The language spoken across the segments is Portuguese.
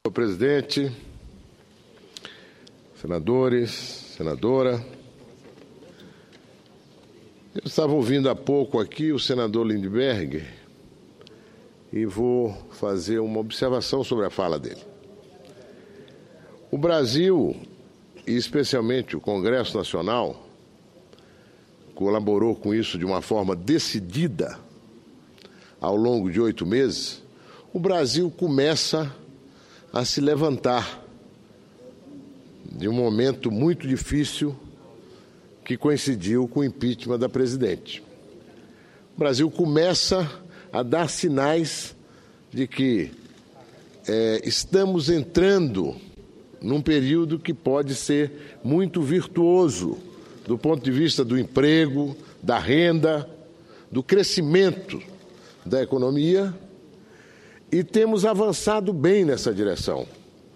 Senhor presidente, senadores, senadora, eu estava ouvindo há pouco aqui o senador Lindbergh e vou fazer uma observação sobre a fala dele. O Brasil, e especialmente o Congresso Nacional, colaborou com isso de uma forma decidida ao longo de 8 meses. O Brasil começa a se levantar de um momento muito difícil que coincidiu com o impeachment da presidente. O Brasil começa a dar sinais de que estamos entrando num período que pode ser muito virtuoso do ponto de vista do emprego, da renda, do crescimento da economia, e temos avançado bem nessa direção.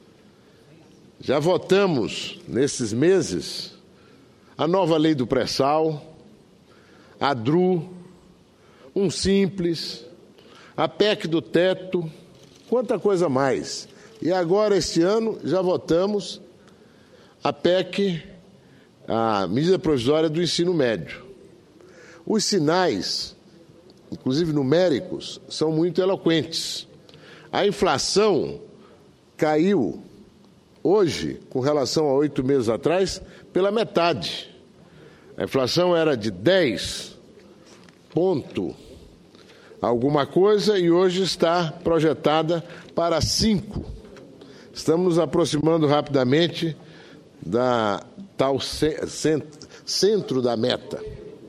Já votamos, nesses meses, a nova lei do pré-sal, a DRU, um Simples, a PEC do teto, quanta coisa mais. E agora, este ano, já votamos a PEC, a medida provisória do ensino médio. Os sinais, inclusive numéricos, são muito eloquentes. A inflação caiu hoje, com relação a 8 meses atrás, pela metade. A inflação era de 10 ponto alguma coisa e hoje está projetada para 5. Estamos nos aproximando rapidamente da tal centro da meta.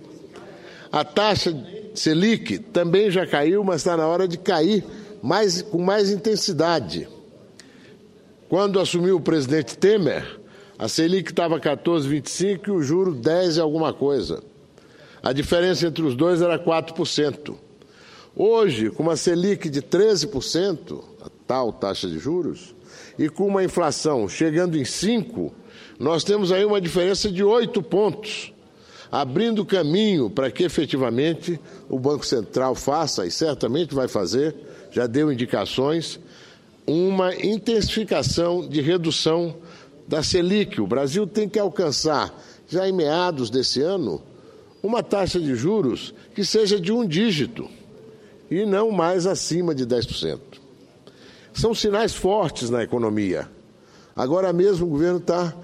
A taxa Selic também já caiu, mas está na hora de cair com mais intensidade. Quando assumiu o presidente Temer, a Selic estava 14,25 e o juro 10 e alguma coisa. A diferença entre os dois era 4%. Hoje, com uma Selic de 13%, a tal taxa de juros, e com uma inflação chegando em 5%, nós temos aí uma diferença de 8 pontos, abrindo caminho para que efetivamente o Banco Central faça, e certamente vai fazer, já deu indicações, uma intensificação de redução da Selic. O Brasil tem que alcançar, já em meados desse ano, uma taxa de juros que seja de 1 dígito e não mais acima de 10%. São sinais fortes na economia. Agora mesmo o governo está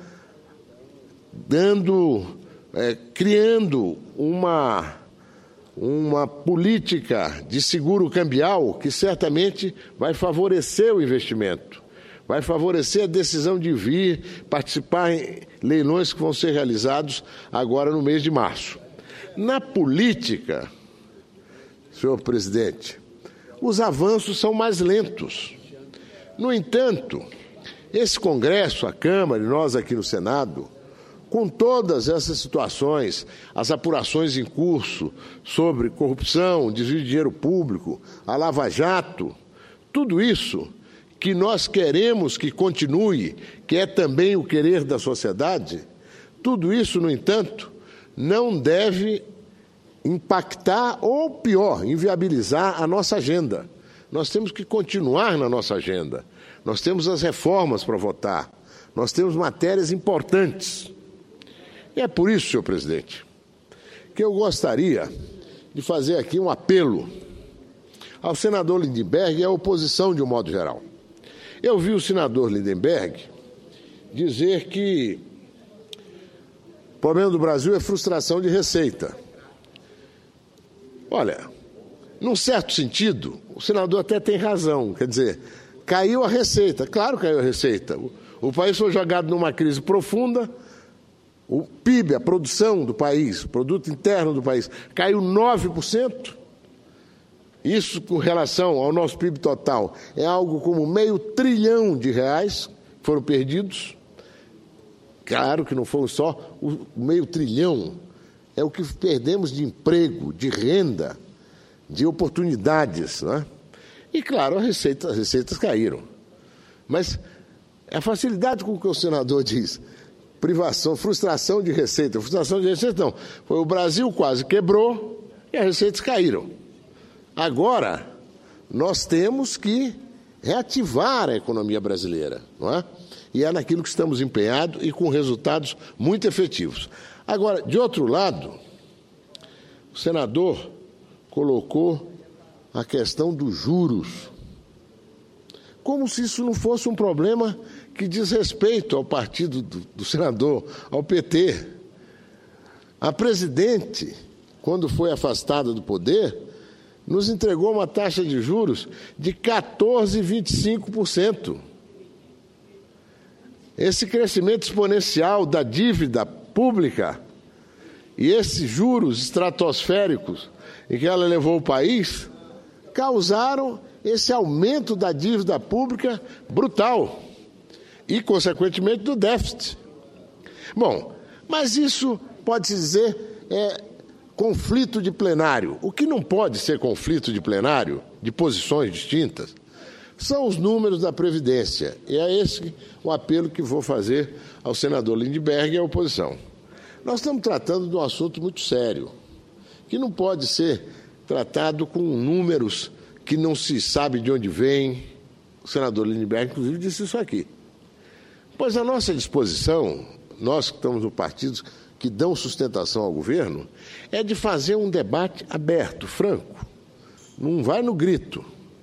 criando uma política de seguro cambial que certamente vai favorecer o investimento, vai favorecer a decisão de vir participar em leilões que vão ser realizados agora no mês de março. Na política, senhor presidente, os avanços são mais lentos. No entanto, esse Congresso, a Câmara e nós aqui no Senado, com todas essas situações, as apurações em curso sobre corrupção, desvio de dinheiro público, a Lava Jato, tudo isso que nós queremos que continue, que é também o querer da sociedade, tudo isso, no entanto, não deve impactar ou, pior, inviabilizar a nossa agenda. Nós temos que continuar na nossa agenda. Nós temos as reformas para votar. Nós temos matérias importantes. E é por isso, senhor presidente, que eu gostaria de fazer aqui um apelo ao senador Lindbergh e à oposição de um modo geral. Eu vi o senador Lindbergh dizer que o problema do Brasil é frustração de receita. Olha, num certo sentido, o senador até tem razão, quer dizer, caiu a receita, claro que caiu a receita. O país foi jogado numa crise profunda, o PIB, a produção do país, o produto interno do país, caiu 9%. Isso, com relação ao nosso PIB total, é algo como R$500 bilhão que foram perdidos. Claro que não foram só o R$500 bilhão, é o que perdemos de emprego, de renda, de oportunidades, né? E, claro, as receitas caíram. Mas a facilidade com que o senador diz, privação, frustração de receita não. Foi o Brasil quase quebrou e as receitas caíram. Agora, nós temos que reativar a economia brasileira, não é? E é naquilo que estamos empenhados e com resultados muito efetivos. Agora, de outro lado, o senador colocou a questão dos juros, como se isso não fosse um problema que diz respeito ao partido do senador, ao PT. A presidente, quando foi afastada do poder, nos entregou uma taxa de juros de 14,25%. Esse crescimento exponencial da dívida pública e esses juros estratosféricos em que ela levou o país causaram esse aumento da dívida pública brutal e, consequentemente, do déficit. Bom, mas isso pode-se dizer conflito de plenário. O que não pode ser conflito de plenário, de posições distintas, são os números da Previdência. E é esse o apelo que vou fazer ao senador Lindbergh e à oposição. Nós estamos tratando de um assunto muito sério, que não pode ser tratado com números que não se sabe de onde vem. O senador Lindbergh, inclusive, disse isso aqui. Pois a nossa disposição, nós que estamos no partido que dão sustentação ao governo, é de fazer um debate aberto, franco. Não vai no grito.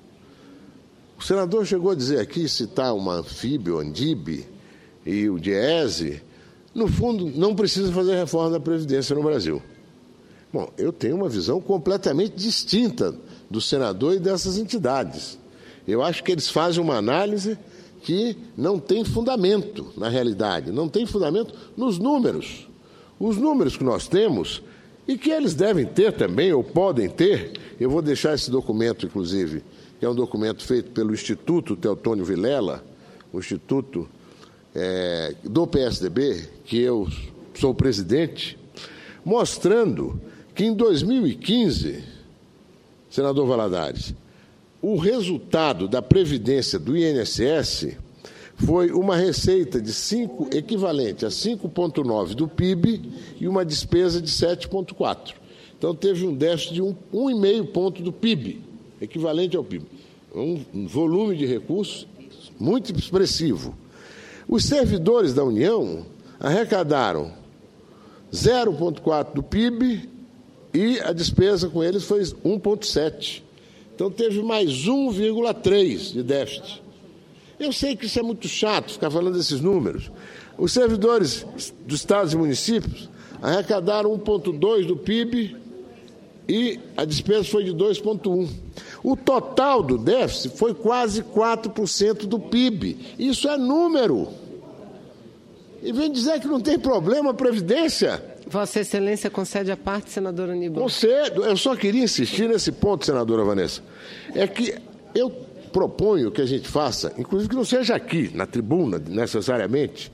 O senador chegou a dizer aqui, citar uma anfíbio, Andib e o Diese. No fundo, não precisa fazer reforma da Previdência no Brasil. Bom, eu tenho uma visão completamente distinta do senador e dessas entidades. Eu acho que eles fazem uma análise que não tem fundamento na realidade, não tem fundamento nos números. Os números que nós temos e que eles devem ter também, ou podem ter, eu vou deixar esse documento, inclusive, que é um documento feito pelo Instituto Teotônio Vilela, o Instituto do PSDB, que eu sou presidente, mostrando que em 2015, senador Valadares, o resultado da Previdência do INSS foi uma receita de equivalente a 5,9% do PIB e uma despesa de 7,4%. Então, teve um déficit de 1,5 ponto do PIB, equivalente ao PIB. Um volume de recursos muito expressivo. Os servidores da União arrecadaram 0,4% do PIB e a despesa com eles foi 1,7%. Então, teve mais 1,3% de déficit. Eu sei que isso é muito chato, ficar falando desses números. Os servidores dos estados e municípios arrecadaram 1,2% do PIB e a despesa foi de 2,1%. O total do déficit foi quase 4% do PIB. Isso é número. E vem dizer que não tem problema a Previdência. Vossa Excelência concede a parte, senadora Aníbal? Concedo. Eu só queria insistir nesse ponto, senadora Vanessa. É que eu proponho que a gente faça, inclusive que não seja aqui, na tribuna, necessariamente,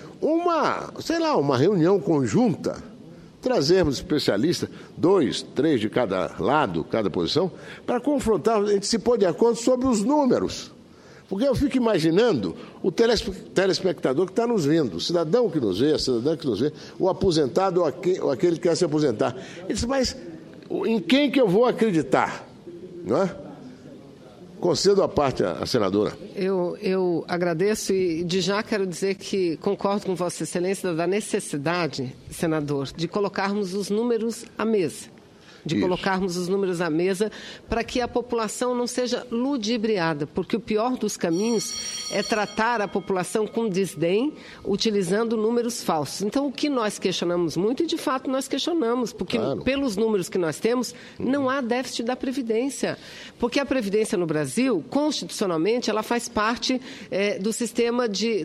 uma reunião conjunta, trazermos especialistas, 2, 3 de cada lado, cada posição, para confrontar, a gente se pôr de acordo sobre os números. Porque eu fico imaginando o telespectador que está nos vendo, o cidadão que nos vê, a cidadã que nos vê, o aposentado ou aquele que quer se aposentar. Ele diz, mas em quem que eu vou acreditar? Não é? Concedo a parte à senadora. Eu agradeço e de já quero dizer que concordo com Vossa Excelência da necessidade, senador, de colocarmos os números à mesa. Colocarmos os números à mesa para que a população não seja ludibriada, porque o pior dos caminhos é tratar a população com desdém, utilizando números falsos. Então, o que nós questionamos muito, e de fato nós questionamos, porque pelos números que nós temos, não há déficit da Previdência. Porque a Previdência no Brasil, constitucionalmente, ela faz parte do sistema de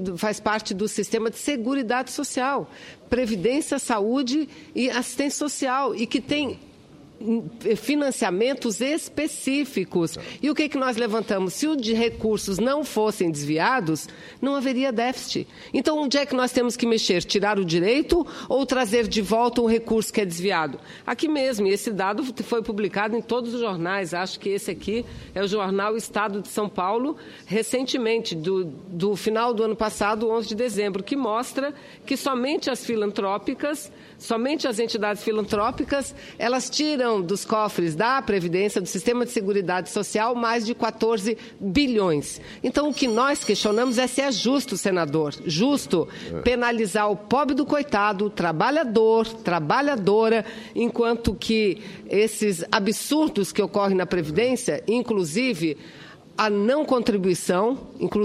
Seguridade Social, Previdência, Saúde e Assistência Social, e que tem financiamentos específicos. E o que nós levantamos? Se os recursos não fossem desviados, não haveria déficit. Então, onde é que nós temos que mexer? Tirar o direito ou trazer de volta um recurso que é desviado? Aqui mesmo, e esse dado foi publicado em todos os jornais. Acho que esse aqui é o jornal Estado de São Paulo, recentemente, do final do ano passado, 11 de dezembro, que mostra que somente as entidades filantrópicas, elas tiram retiraram dos cofres da Previdência, do Sistema de Seguridade Social, mais de 14 bilhões. Então, o que nós questionamos é se é justo, senador, justo penalizar o pobre do coitado, o trabalhador, trabalhadora, enquanto que esses absurdos que ocorrem na Previdência, inclusive a não contribuição,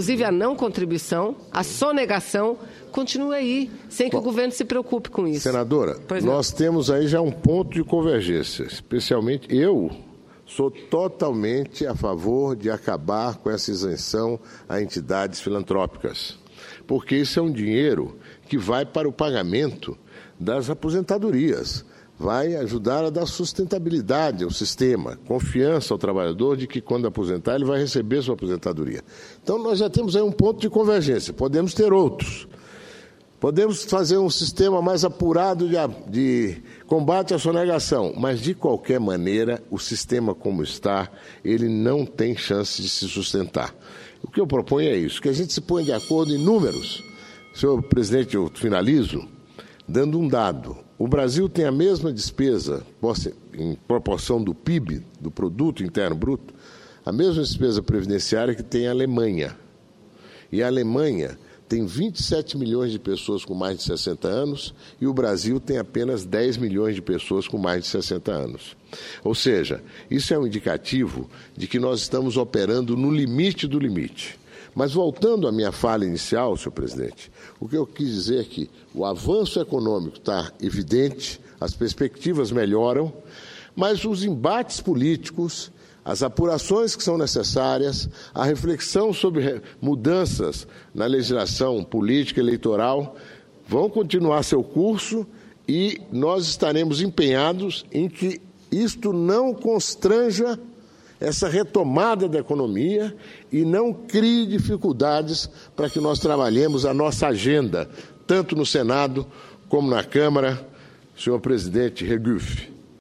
a sonegação, continua aí, sem que o governo se preocupe com isso. Senadora, nós temos aí já um ponto de convergência, especialmente eu sou totalmente a favor de acabar com essa isenção a entidades filantrópicas, porque isso é um dinheiro que vai para o pagamento das aposentadorias, vai ajudar a dar sustentabilidade ao sistema, confiança ao trabalhador de que quando aposentar ele vai receber sua aposentadoria. Então nós já temos aí um ponto de convergência, podemos ter outros. Podemos fazer um sistema mais apurado de combate à sonegação, mas, de qualquer maneira, o sistema como está, ele não tem chance de se sustentar. O que eu proponho é isso, que a gente se ponha de acordo em números. Senhor presidente, eu finalizo dando um dado. O Brasil tem a mesma despesa, em proporção do PIB, do Produto Interno Bruto, a mesma despesa previdenciária que tem a Alemanha. E a Alemanha tem 27 milhões de pessoas com mais de 60 anos e o Brasil tem apenas 10 milhões de pessoas com mais de 60 anos. Ou seja, isso é um indicativo de que nós estamos operando no limite do limite. Mas voltando à minha fala inicial, senhor presidente, o que eu quis dizer é que o avanço econômico está evidente, as perspectivas melhoram, mas os embates políticos, as apurações que são necessárias, a reflexão sobre mudanças na legislação política eleitoral vão continuar seu curso e nós estaremos empenhados em que isto não constranja essa retomada da economia e não crie dificuldades para que nós trabalhemos a nossa agenda, tanto no Senado como na Câmara, senhor presidente Regufe.